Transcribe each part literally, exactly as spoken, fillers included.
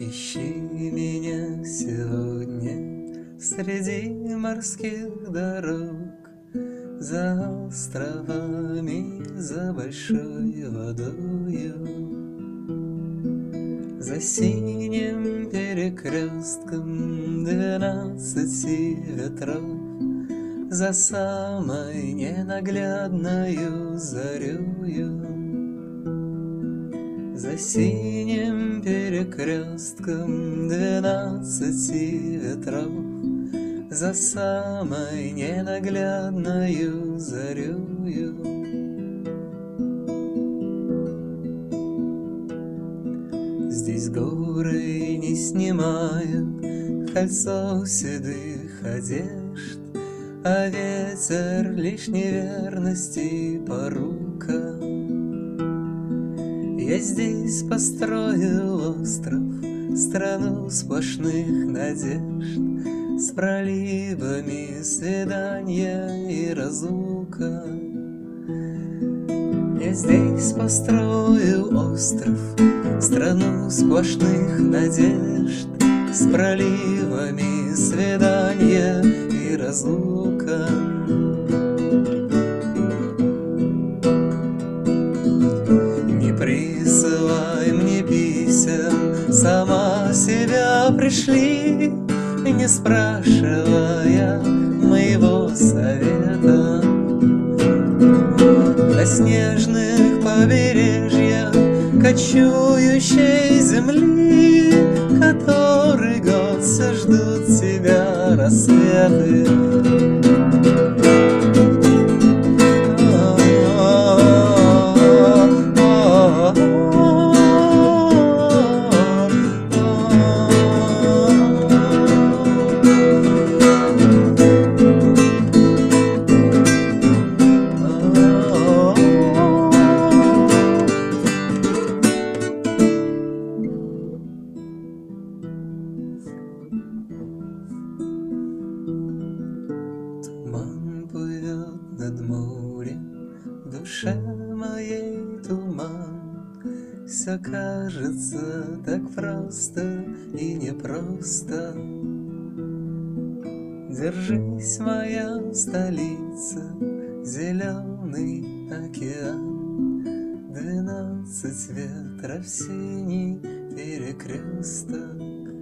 Ищи меня сегодня среди морских дорог, за островами, за большой водою, за синим перекрестком двенадцати ветров, за самой ненаглядною зарею. За синим перекрестком двенадцати ветров, за самой ненаглядною зарею. Здесь горы не снимают кольцо седых одежд, а ветер лишь неверности порука. Я здесь построил остров, страну сплошных надежд, с проливами свидания и разлука. Я здесь построил остров, страну сплошных надежд, с проливами свидания и разлука. Не присылай мне писем, сама себя пришли, не спрашивая моего совета. На снежных побережьях кочующей земли, который год все ждут тебя рассветы. Туман плывет над морем, в душе моей туман. Все кажется так просто и непросто. Держись, моя столица, зеленый океан, двенадцать ветров, синий перекресток.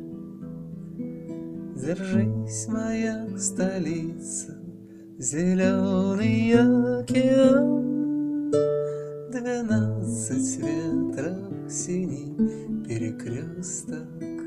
Держись, моя столица, зеленый океан, двенадцать ветров, синий перекресток.